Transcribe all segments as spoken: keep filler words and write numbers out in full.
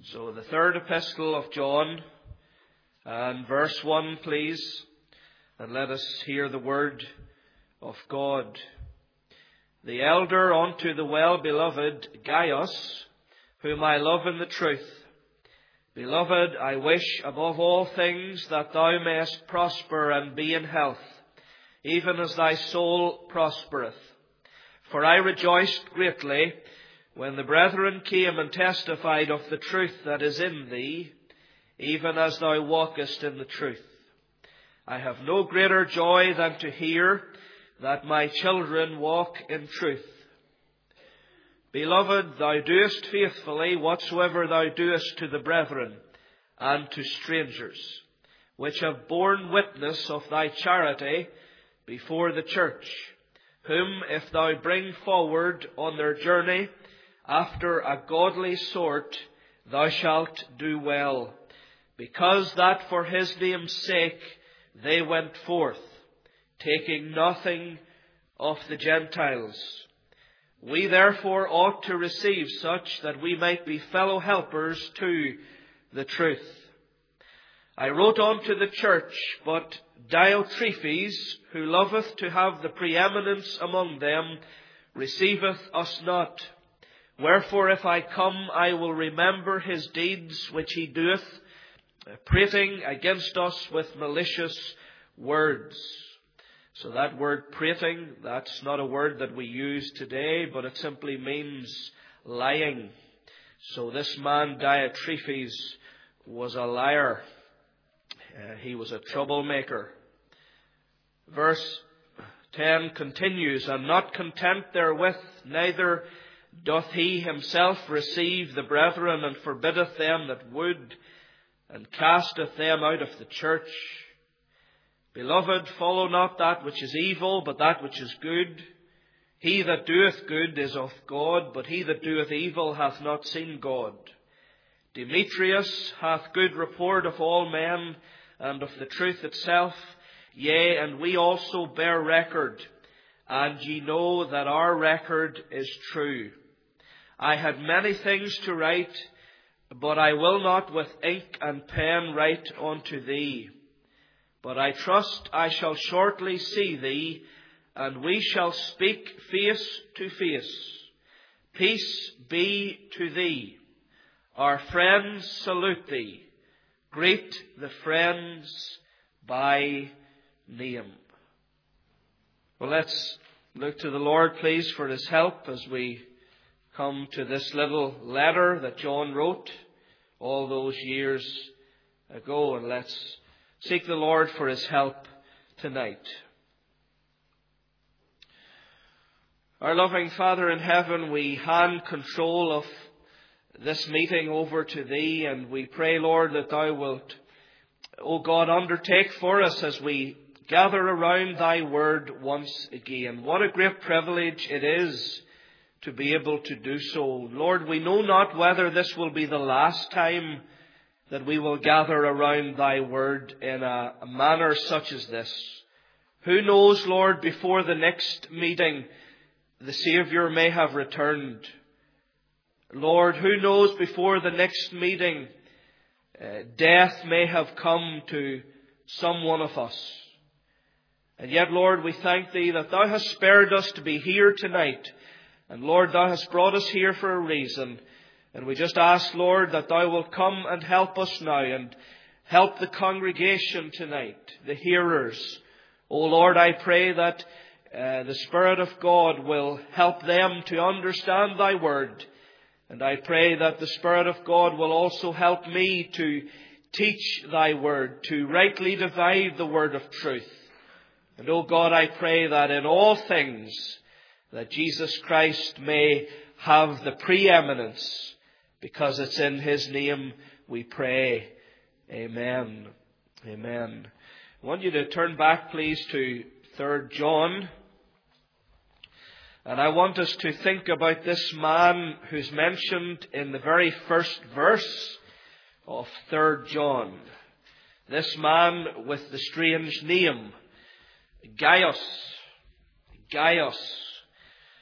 So the third epistle of John, and verse one, please, and let us hear the word of God. The elder unto the well-beloved Gaius, whom I love in the truth. Beloved, I wish above all things that thou mayest prosper and be in health, even as thy soul prospereth. For I rejoiced greatly when the brethren came and testified of the truth that is in thee, even as thou walkest in the truth. I have no greater joy than to hear that my children walk in truth. Beloved, thou doest faithfully whatsoever thou doest to the brethren and to strangers, which have borne witness of thy charity before the church, whom if thou bring forward on their journey after a godly sort, thou shalt do well, because that for his name's sake they went forth, taking nothing of the Gentiles. We therefore ought to receive such, that we might be fellow helpers to the truth. I wrote unto the church, but Diotrephes, who loveth to have the preeminence among them, receiveth us not. Wherefore if I come, I will remember his deeds which he doeth, prating against us with malicious words. So that word prating, that's not a word that we use today, but it simply means lying. So this man Diotrephes was a liar. Uh, he was a troublemaker. Verse ten continues, and not content therewith, neither doth he himself receive the brethren, and forbiddeth them that would, and casteth them out of the church. Beloved, follow not that which is evil, but that which is good. He that doeth good is of God, but he that doeth evil hath not seen God. Demetrius hath good report of all men, and of the truth itself. Yea, and we also bear record, and ye know that our record is true. I had many things to write, but I will not with ink and pen write unto thee. But I trust I shall shortly see thee, and we shall speak face to face. Peace be to thee. Our friends salute thee. Greet the friends by name. Well, let's look to the Lord, please, for his help as we come to this little letter that John wrote all those years ago. And let's seek the Lord for his help tonight. Our loving Father in heaven, we hand control of this meeting over to thee, and we pray, Lord, that thou wilt, O God, undertake for us as we gather around thy word once again. What a great privilege it is to be able to do so. Lord, we know not whether this will be the last time that we will gather around thy word in a, a manner such as this. Who knows, Lord, before the next meeting the Saviour may have returned. Lord, who knows before the next meeting uh, death may have come to some one of us. And yet, Lord, we thank thee that thou hast spared us to be here tonight. And Lord, thou hast brought us here for a reason. And we just ask, Lord, that thou wilt come and help us now and help the congregation tonight, the hearers. O Lord, I pray that uh, the Spirit of God will help them to understand thy word. And I pray that the Spirit of God will also help me to teach thy word, to rightly divide the word of truth. And O God, I pray that in all things that Jesus Christ may have the preeminence, because it's in his name we pray. Amen. Amen. I want you to turn back, please, to Third John. And I want us to think about this man who's mentioned in the very first verse of Third John. This man with the strange name, Gaius. Gaius.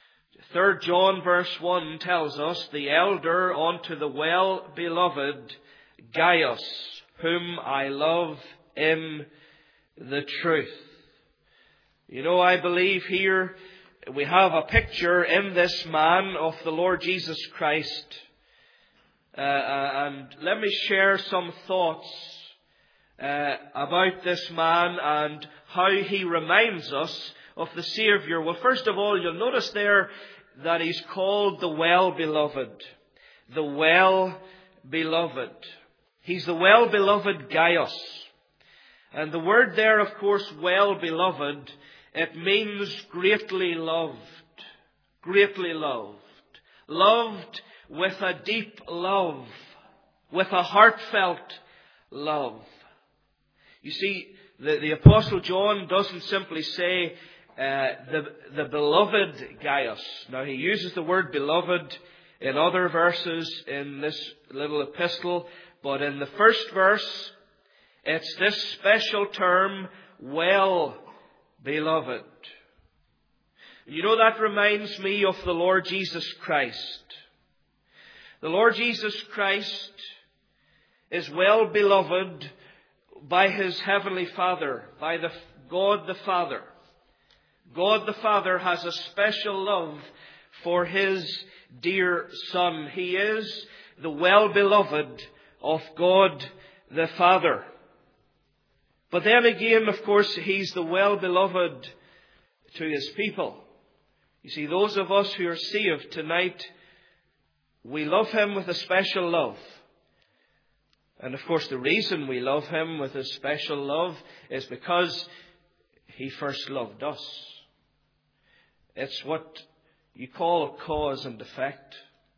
Third John verse one tells us, the elder unto the well-beloved Gaius, whom I love in the truth. You know, I believe here we have a picture in this man of the Lord Jesus Christ. Uh, and let me share some thoughts uh, about this man and how he reminds us of the Saviour. Well, first of all, you'll notice there that he's called the well-beloved. The well-beloved. He's the well-beloved Gaius. And the word there, of course, well-beloved, it means greatly loved. Greatly loved. Loved with a deep love. With a heartfelt love. You see, the, the Apostle John doesn't simply say uh, the, the beloved Gaius. Now, he uses the word beloved in other verses in this little epistle. But in the first verse, it's this special term, well beloved. You know, that reminds me of the Lord Jesus Christ. The Lord Jesus Christ is well beloved by His Heavenly Father, by the God the Father. God the Father has a special love for His dear Son. He is the well beloved of God the Father. But then again, of course, He's the well-beloved to His people. You see, those of us who are saved tonight, we love Him with a special love. And of course, the reason we love Him with a special love is because He first loved us. It's what you call cause and effect.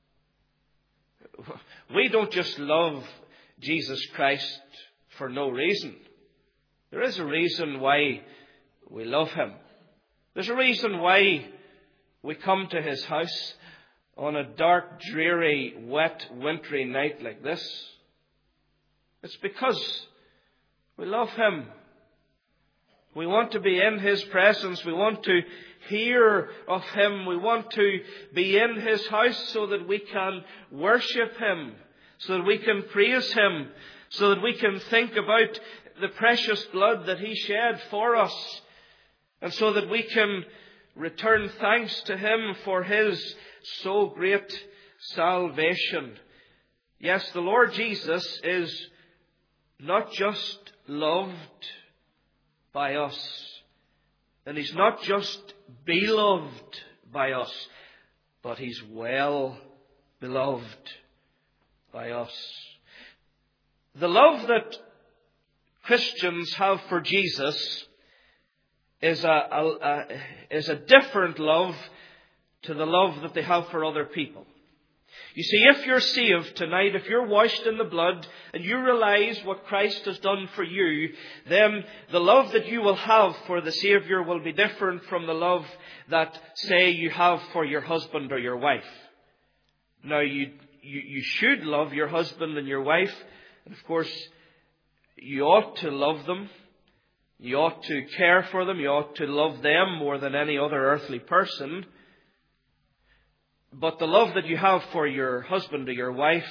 We don't just love Jesus Christ for no reason. There is a reason why we love Him. There's a reason why we come to His house on a dark, dreary, wet, wintry night like this. It's because we love Him. We want to be in His presence. We want to hear of Him. We want to be in His house so that we can worship Him, so that we can praise Him, so that we can think about the precious blood that He shed for us, and so that we can return thanks to Him for His so great salvation. Yes, the Lord Jesus is not just loved by us, and He's not just beloved by us, but He's well beloved by us. The love that Christians have for Jesus is a, a, a, is a different love to the love that they have for other people. You see, if you're saved tonight, if you're washed in the blood, and you realize what Christ has done for you, then the love that you will have for the Saviour will be different from the love that, say, you have for your husband or your wife. Now, you, you, you should love your husband and your wife, and of course, you ought to love them. You ought to care for them. You ought to love them more than any other earthly person. But the love that you have for your husband or your wife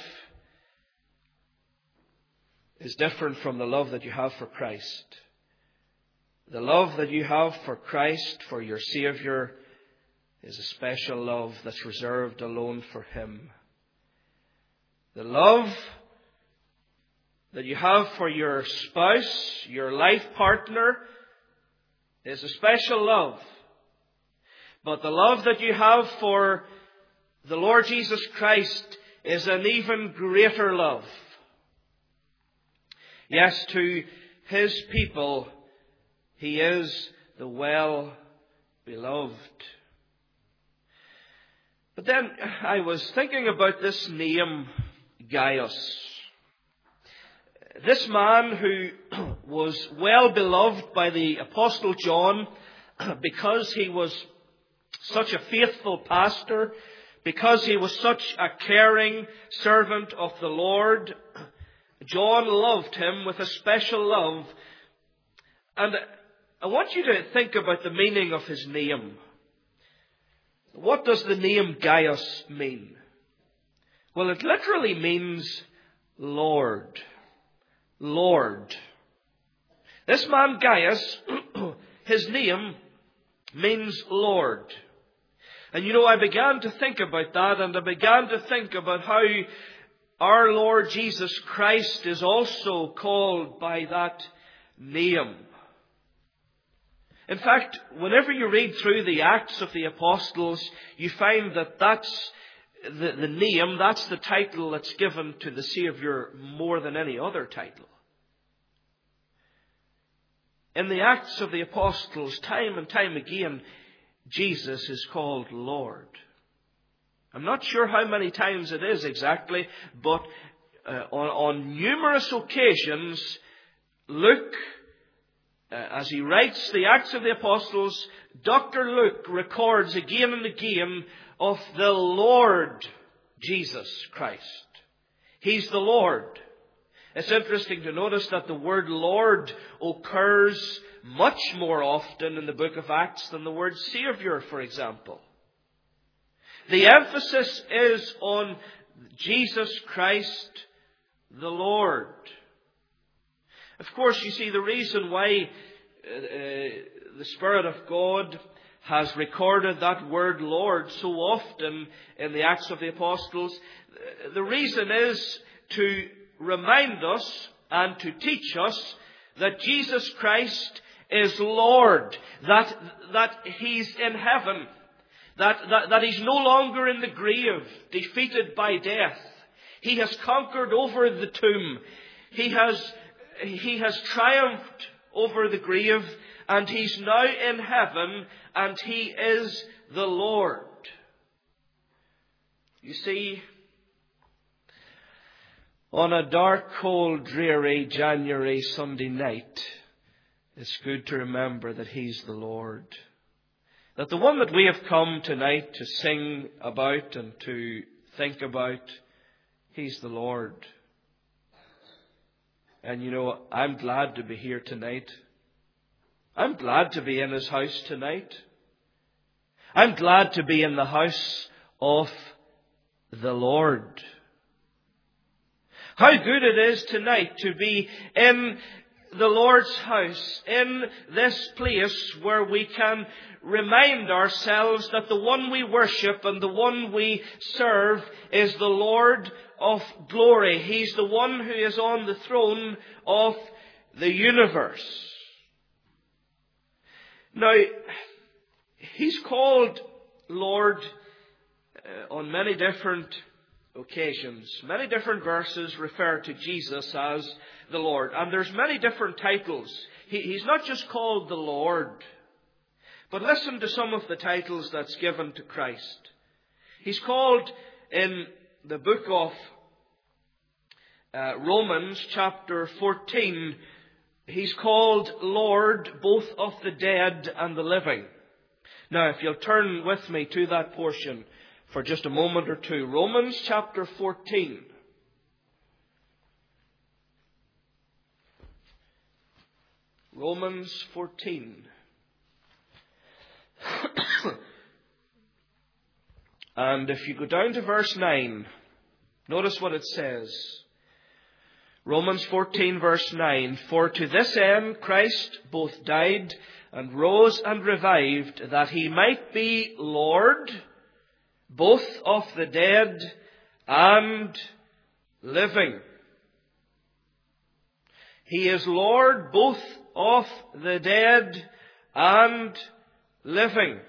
is different from the love that you have for Christ. The love that you have for Christ, for your Saviour, is a special love that's reserved alone for Him. The love that you have for your spouse, your life partner, is a special love. But the love that you have for the Lord Jesus Christ is an even greater love. Yes, to His people, He is the well-beloved. But then I was thinking about this name, Gaius. This man who was well beloved by the Apostle John because he was such a faithful pastor, because he was such a caring servant of the Lord, John loved him with a special love. And I want you to think about the meaning of his name. What does the name Gaius mean? Well, it literally means Lord. Lord. This man Gaius, his name means Lord. And you know, I began to think about that, and I began to think about how our Lord Jesus Christ is also called by that name. In fact, whenever you read through the Acts of the Apostles, you find that that's the, the name, that's the title that's given to the Saviour more than any other title. In the Acts of the Apostles, time and time again, Jesus is called Lord. I'm not sure how many times it is exactly, but uh, on, on numerous occasions, Luke, uh, as he writes the Acts of the Apostles, Doctor Luke records again and again of the Lord Jesus Christ. He's the Lord. It's interesting to notice that the word Lord occurs much more often in the book of Acts than the word Saviour, for example. The emphasis is on Jesus Christ, the Lord. Of course, you see, the reason why uh, the Spirit of God has recorded that word Lord so often in the Acts of the Apostles, the reason is to remind us and to teach us that Jesus Christ is Lord, that, that He's in heaven, that, that, that He's no longer in the grave, defeated by death. He has conquered over the tomb. He has, he has triumphed over the grave, and He's now in heaven, and He is the Lord. You see, on a dark, cold, dreary January Sunday night, it's good to remember that He's the Lord. That the one that we have come tonight to sing about and to think about, He's the Lord. And you know, I'm glad to be here tonight. I'm glad to be in His house tonight. I'm glad to be in the house of the Lord. How good it is tonight to be in the Lord's house, in this place where we can remind ourselves that the one we worship and the one we serve is the Lord of glory. He's the one who is on the throne of the universe. Now, He's called Lord uh, on many different occasions. Many different verses refer to Jesus as the Lord. And there's many different titles. He, he's not just called the Lord. But listen to some of the titles that's given to Christ. He's called in the book of uh, Romans chapter fourteen, He's called Lord both of the dead and the living. Now, if you'll turn with me to that portion for just a moment or two. Romans chapter fourteen. Romans fourteen. And if you go down to verse nine, notice what it says. Romans fourteen verse nine. For to this end Christ both died and rose and revived, that He might be Lord both of the dead and living. He is Lord both of the dead and living.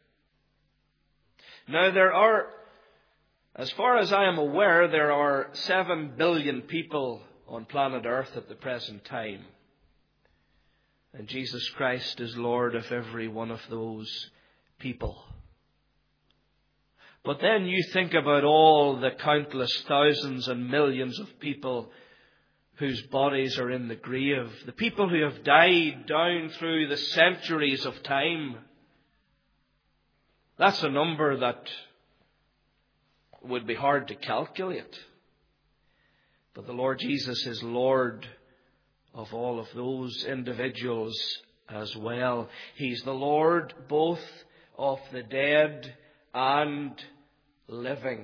Now there are, as far as I am aware, there are seven billion people on planet Earth at the present time. And Jesus Christ is Lord of every one of those people. But then you think about all the countless thousands and millions of people whose bodies are in the grave. The people who have died down through the centuries of time. That's a number that would be hard to calculate. But the Lord Jesus is Lord of all of those individuals as well. He's the Lord both of the dead and living.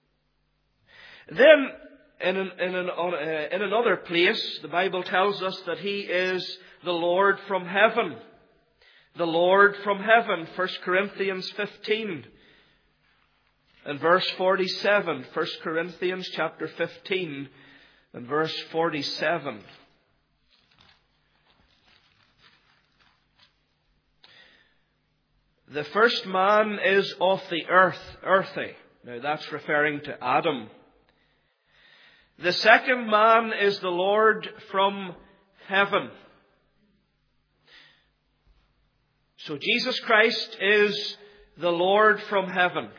Then, in, an, in, an, uh, in another place, the Bible tells us that He is the Lord from heaven. The Lord from heaven, First Corinthians fifteen. And verse forty-seven, First Corinthians chapter fifteen and verse forty-seven. The first man is of the earth, earthy. Now that's referring to Adam. The second man is the Lord from heaven. So Jesus Christ is the Lord from heaven.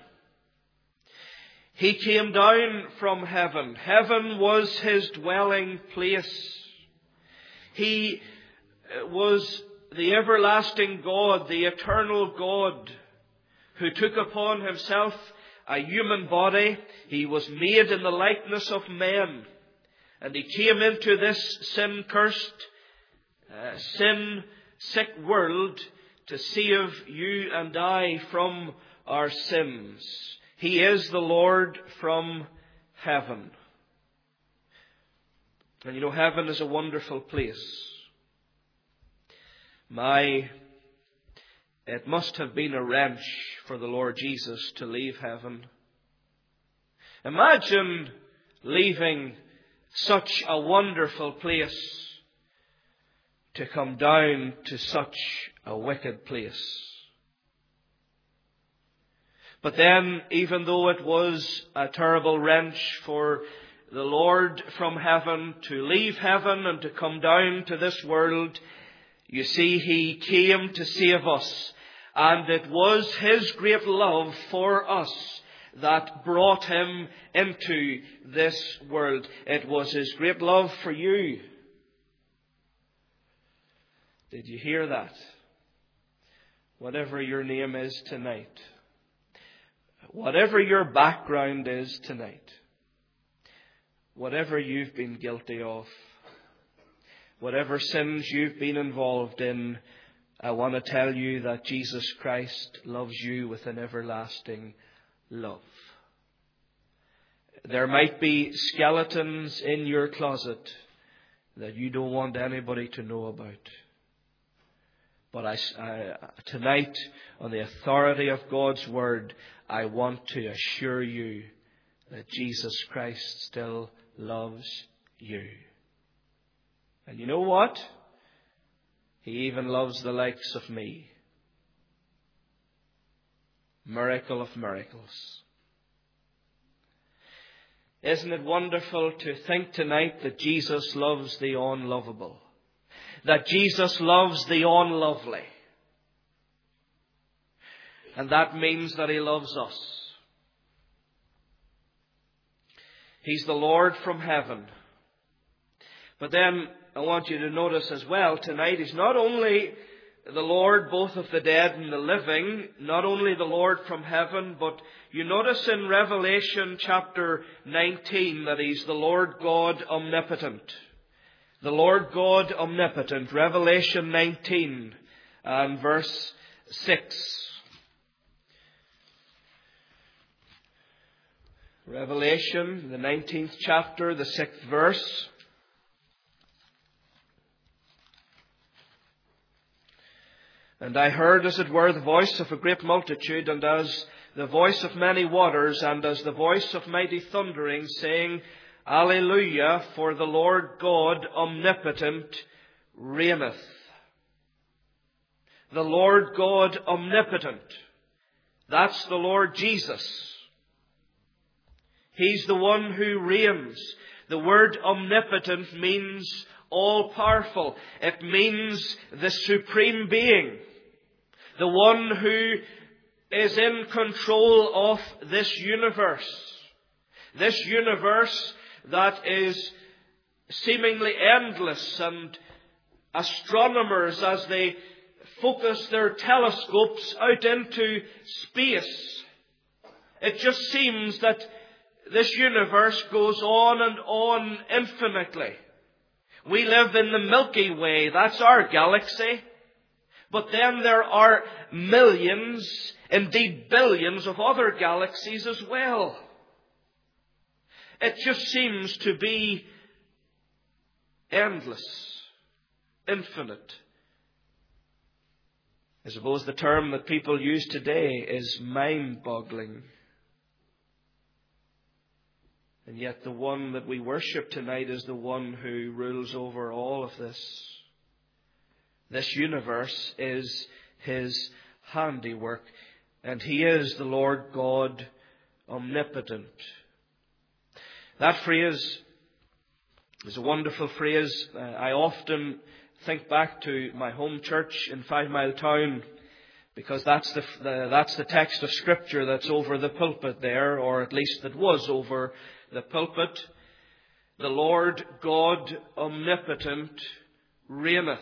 He came down from heaven. Heaven was His dwelling place. He was the everlasting God, the eternal God, who took upon Himself a human body. He was made in the likeness of men. And He came into this sin-cursed, uh, sin-sick world to save you and I from our sins. He is the Lord from heaven. And you know, heaven is a wonderful place. My, it must have been a wrench for the Lord Jesus to leave heaven. Imagine leaving such a wonderful place to come down to such a wicked place. But then, even though it was a terrible wrench for the Lord from heaven to leave heaven and to come down to this world, you see, He came to save us. And it was His great love for us that brought Him into this world. It was His great love for you. Did you hear that? Whatever your name is tonight, whatever your background is tonight, whatever you've been guilty of, whatever sins you've been involved in, I want to tell you that Jesus Christ loves you with an everlasting love. There might be skeletons in your closet that you don't want anybody to know about. But I, I, tonight, on the authority of God's Word, I want to assure you that Jesus Christ still loves you. And you know what? He even loves the likes of me. Miracle of miracles. Isn't it wonderful to think tonight that Jesus loves the unlovable? That Jesus loves the unlovely. And that means that He loves us. He's the Lord from heaven. But then I want you to notice as well tonight, He's not only the Lord both of the dead and the living, not only the Lord from heaven, but you notice in Revelation chapter nineteen that He's the Lord God omnipotent. The Lord God omnipotent. Revelation nineteen and verse six. Revelation, the nineteenth chapter, the sixth verse. And I heard, as it were, the voice of a great multitude, and as the voice of many waters, and as the voice of mighty thundering, saying, Alleluia, for the Lord God omnipotent reigneth. The Lord God omnipotent. That's the Lord Jesus. He's the one who reigns. The word omnipotent means all-powerful. It means the supreme being. The one who is in control of this universe. This universe that is seemingly endless, and astronomers, as they focus their telescopes out into space, it just seems that this universe goes on and on infinitely. We live in the Milky Way. That's our galaxy. But then there are millions, indeed billions of other galaxies as well. It just seems to be endless, infinite. I suppose the term that people use today is mind-boggling. And yet the one that we worship tonight is the one who rules over all of this. This universe is His handiwork, and He is the Lord God omnipotent. That phrase is a wonderful phrase. Uh, I often think back to my home church in Five Mile Town, because that's the, the that's the text of Scripture that's over the pulpit there, or at least that was over the pulpit. The Lord God omnipotent reigneth.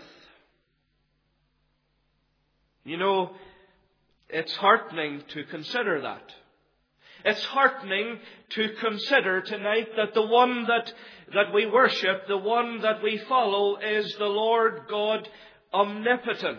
You know, it's heartening to consider that. It's heartening to consider tonight that the one that, that we worship, the one that we follow, is the Lord God omnipotent.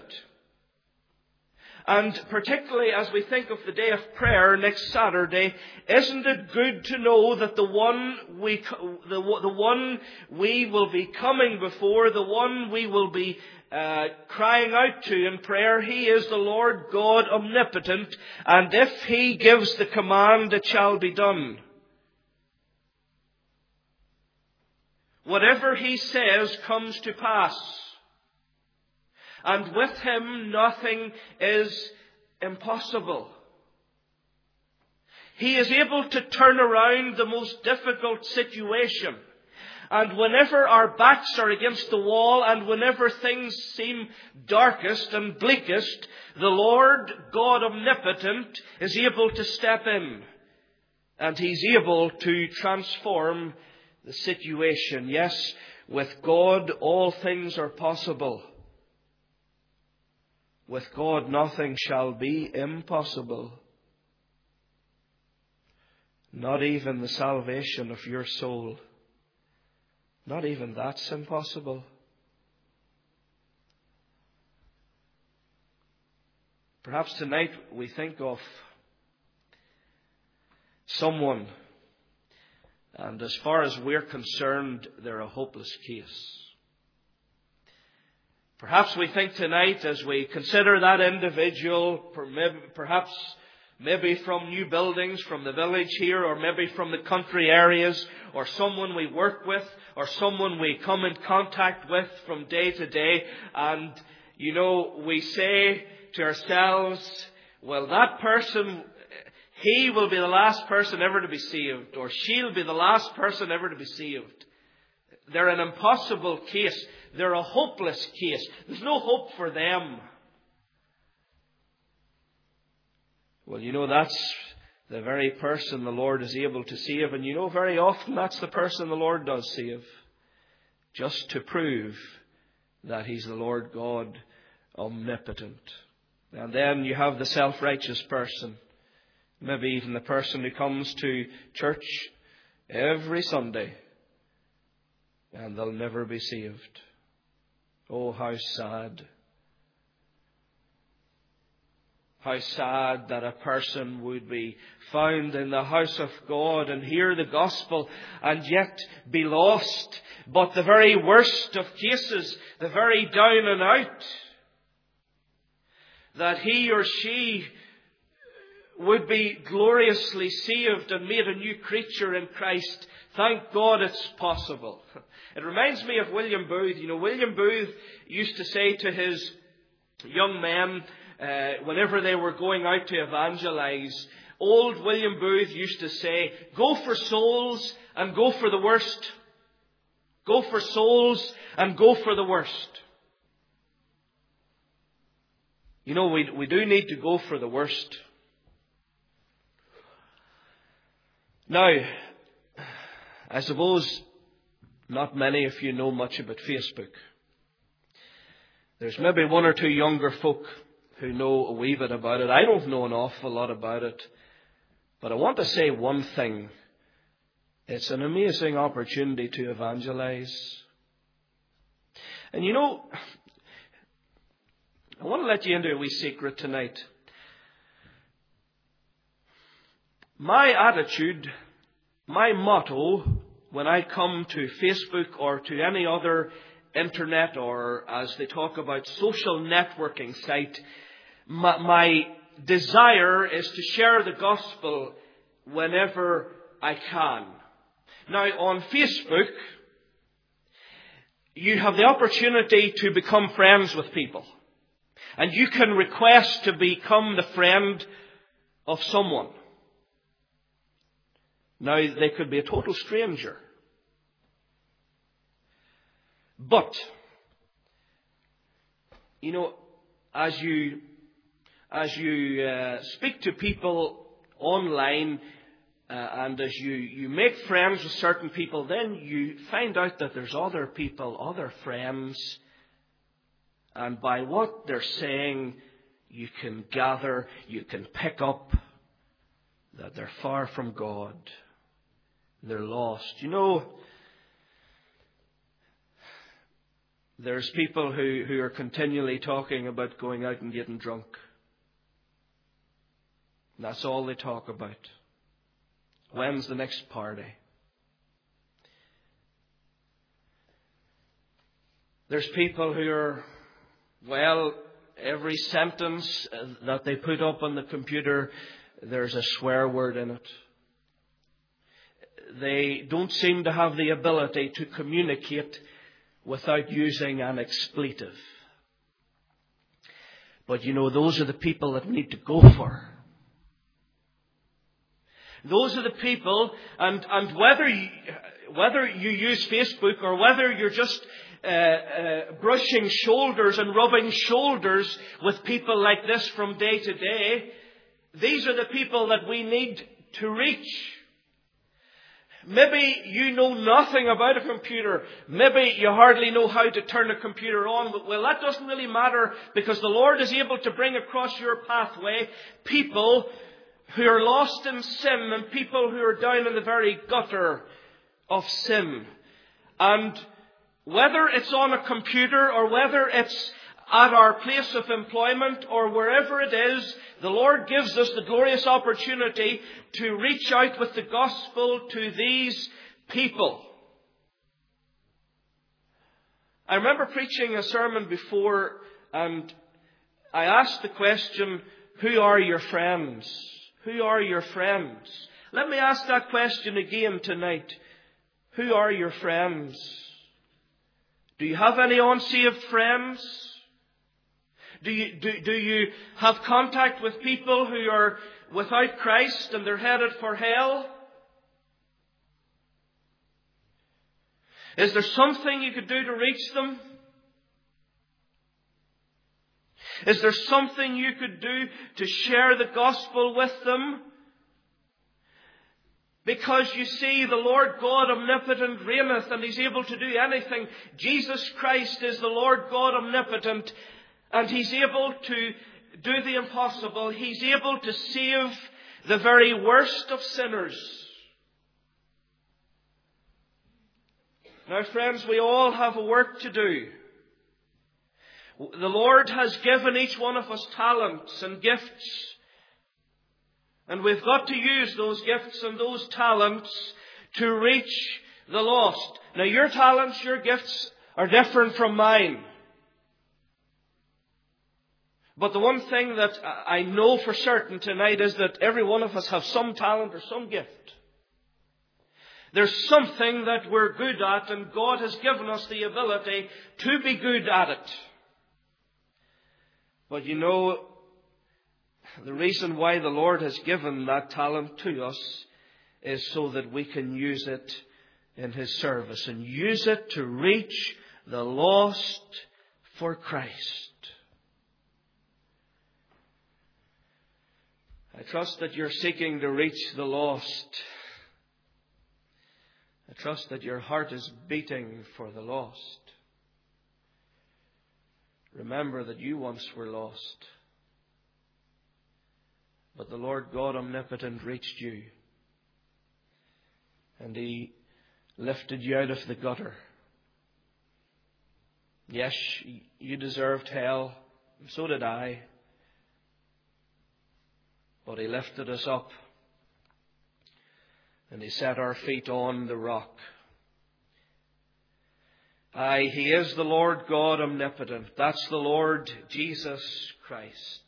And particularly as we think of the day of prayer next Saturday, isn't it good to know that the one we, the, the one we will be coming before, the one we will be uh, crying out to in prayer, He is the Lord God omnipotent, and if He gives the command, it shall be done. Whatever He says comes to pass. And with Him nothing is impossible. He is able to turn around the most difficult situation. And whenever our backs are against the wall and whenever things seem darkest and bleakest, the Lord God omnipotent is able to step in. And He's able to transform the situation. Yes, with God all things are possible. With God nothing shall be impossible. Not even the salvation of your soul. Not even that's impossible. Perhaps tonight we think of someone, and as far as we're concerned, they're a hopeless case. Perhaps we think tonight, as we consider that individual, perhaps maybe from new buildings, from the village here, or maybe from the country areas, or someone we work with, or someone we come in contact with from day to day, and, you know, we say to ourselves, well, that person, he will be the last person ever to be saved, or she'll be the last person ever to be saved. They're an impossible case. They're a hopeless case. There's no hope for them. Well, you know, that's the very person the Lord is able to save. And you know, very often that's the person the Lord does save. Just to prove that He's the Lord God omnipotent. And then you have the self-righteous person. Maybe even the person who comes to church every Sunday. And they'll never be saved. Oh, how sad. How sad that a person would be found in the house of God and hear the gospel and yet be lost. But the very worst of cases, the very down and out, that he or she would be gloriously saved and made a new creature in Christ. Thank God it's possible. It reminds me of William Booth. You know, William Booth used to say to his young men, uh, whenever they were going out to evangelize, old William Booth used to say, go for souls and go for the worst. Go for souls and go for the worst. You know, we, we do need to go for the worst. Now, I suppose not many of you know much about Facebook. There's maybe one or two younger folk who know a wee bit about it. I don't know an awful lot about it. But I want to say one thing. It's an amazing opportunity to evangelize. And you know, I want to let you into a wee secret tonight. My attitude, my motto, when I come to Facebook or to any other internet or, as they talk about, social networking site, my, my desire is to share the gospel whenever I can. Now, on Facebook, you have the opportunity to become friends with people. And you can request to become the friend of someone. Now, they could be a total stranger. But, you know, as you, as you uh, speak to people online, uh, and as you, you make friends with certain people, then you find out that there's other people, other friends, and by what they're saying, you can gather, you can pick up that they're far from God. They're lost. You know, there's people who, who are continually talking about going out and getting drunk. And that's all they talk about. When's the next party? There's people who are, well, every sentence that they put up on the computer, there's a swear word in it. They don't seem to have the ability to communicate without using an expletive. But you know, those are the people that we need to go for. Those are the people, and, and whether you, whether you use Facebook or whether you're just uh, uh, brushing shoulders and rubbing shoulders with people like this from day to day, these are the people that we need to reach. Maybe you know nothing about a computer. Maybe you hardly know how to turn a computer on. But, well, that doesn't really matter, because the Lord is able to bring across your pathway people who are lost in sin and people who are down in the very gutter of sin. And whether it's on a computer or whether it's at our place of employment or wherever it is, the Lord gives us the glorious opportunity to reach out with the gospel to these people. I remember preaching a sermon before, and I asked the question, who are your friends? Who are your friends? Let me ask that question again tonight. Who are your friends? Do you have any unsaved friends? Do you, do, do you have contact with people who are without Christ and they're headed for hell? Is there something you could do to reach them? Is there something you could do to share the gospel with them? Because you see, the Lord God omnipotent reigneth, and He's able to do anything. Jesus Christ is the Lord God omnipotent, and He's able to do the impossible. He's able to save the very worst of sinners. Now, friends, we all have a work to do. The Lord has given each one of us talents and gifts. And we've got to use those gifts and those talents to reach the lost. Now, your talents, your gifts are different from mine. But the one thing that I know for certain tonight is that every one of us have some talent or some gift. There's something that we're good at, and God has given us the ability to be good at it. But you know, the reason why the Lord has given that talent to us is so that we can use it in His service and use it to reach the lost for Christ. I trust that you're seeking to reach the lost. I trust that your heart is beating for the lost. Remember that you once were lost, but the Lord God omnipotent reached you, and He lifted you out of the gutter. Yes, you deserved hell. And so did I. But He lifted us up. And He set our feet on the rock. Aye, He is the Lord God omnipotent. That's the Lord Jesus Christ.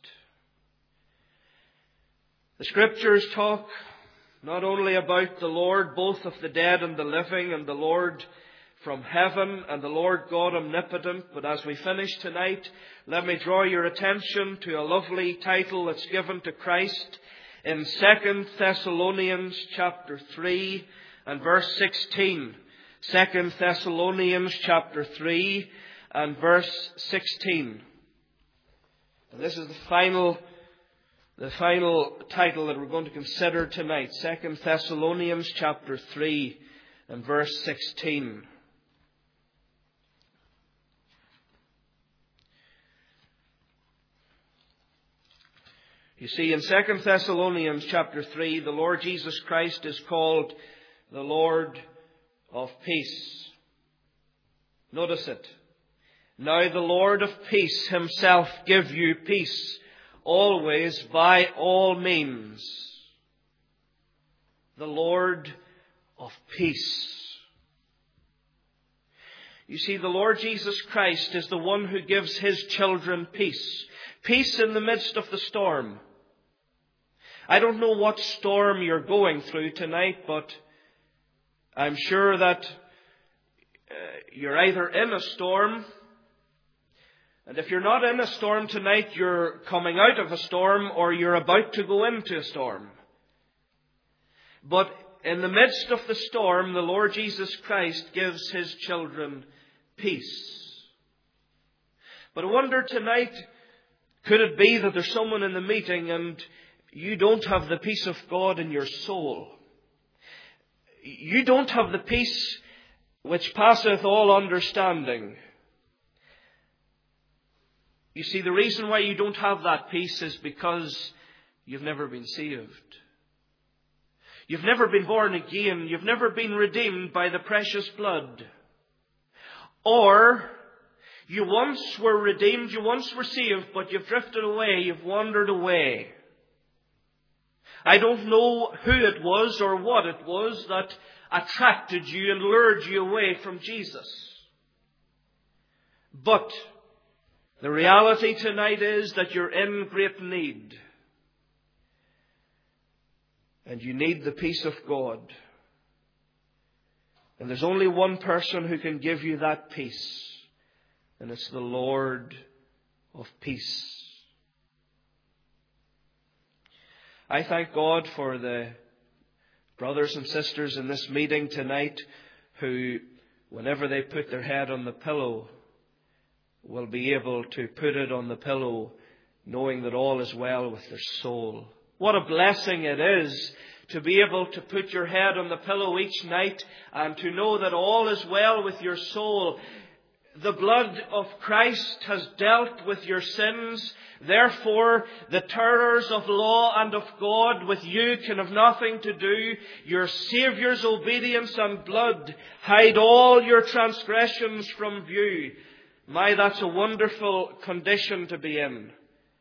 The Scriptures talk not only about the Lord, both of the dead and the living, and the Lord from heaven and the Lord God omnipotent, but as we finish tonight, let me draw your attention to a lovely title that's given to Christ in Second Thessalonians chapter three and verse sixteen. Second Thessalonians chapter three and verse sixteen. And this is the final, the final title that we're going to consider tonight. Second Thessalonians chapter three and verse sixteen. You see, in Second Thessalonians chapter three, the Lord Jesus Christ is called the Lord of peace. Notice it. Now the Lord of peace Himself give you peace, always by all means. The Lord of peace. You see, the Lord Jesus Christ is the one who gives His children peace. Peace in the midst of the storm. I don't know what storm you're going through tonight, but I'm sure that uh, you're either in a storm, and if you're not in a storm tonight, you're coming out of a storm, or you're about to go into a storm. But in the midst of the storm, the Lord Jesus Christ gives His children peace. But I wonder tonight, could it be that there's someone in the meeting and you don't have the peace of God in your soul? You don't have the peace which passeth all understanding. You see, the reason why you don't have that peace is because you've never been saved. You've never been born again. You've never been redeemed by the precious blood. Or you once were redeemed, you once were saved, but you've drifted away, you've wandered away. I don't know who it was or what it was that attracted you and lured you away from Jesus. But the reality tonight is that you're in great need. And you need the peace of God. And there's only one person who can give you that peace. And it's the Lord of peace. I thank God for the brothers and sisters in this meeting tonight who, whenever they put their head on the pillow, will be able to put it on the pillow knowing that all is well with their soul. What a blessing it is to be able to put your head on the pillow each night and to know that all is well with your soul. The blood of Christ has dealt with your sins. Therefore, the terrors of law and of God with you can have nothing to do. Your Saviour's obedience and blood hide all your transgressions from view. My, that's a wonderful condition to be in.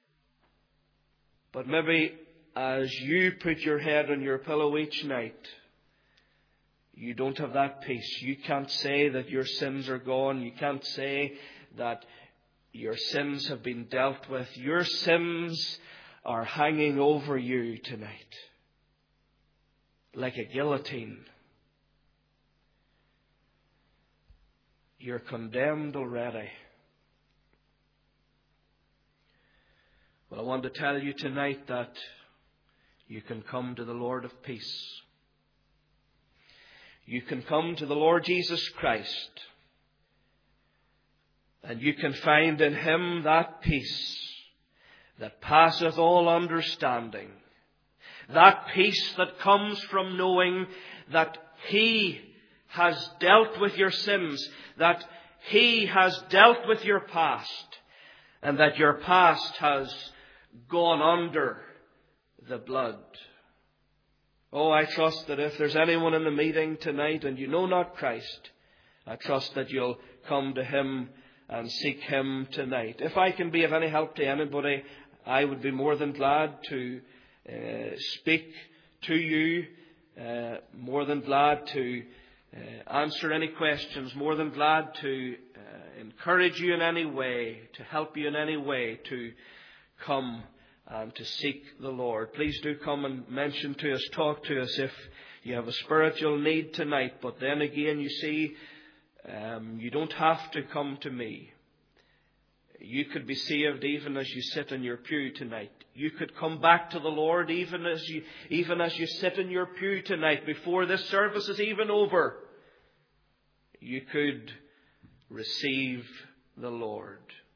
But maybe as you put your head on your pillow each night, you don't have that peace. You can't say that your sins are gone. You can't say that your sins have been dealt with. Your sins are hanging over you tonight like a guillotine. You're condemned already. Well, I want to tell you tonight that you can come to the Lord of peace. You can come to the Lord Jesus Christ, and you can find in Him that peace that passeth all understanding. That peace that comes from knowing that He has dealt with your sins, that He has dealt with your past, and that your past has gone under the blood. Oh, I trust that if there's anyone in the meeting tonight and you know not Christ, I trust that you'll come to Him and seek Him tonight. If I can be of any help to anybody, I would be more than glad to uh, speak to you, uh, more than glad to uh, answer any questions, more than glad to uh, encourage you in any way, to help you in any way to come and to seek the Lord. Please do come and mention to us, talk to us if you have a spiritual need tonight. But then again, you see, um, you don't have to come to me. You could be saved even as you sit in your pew tonight. You could come back to the Lord even as you, even as you sit in your pew tonight before this service is even over. You could receive the Lord.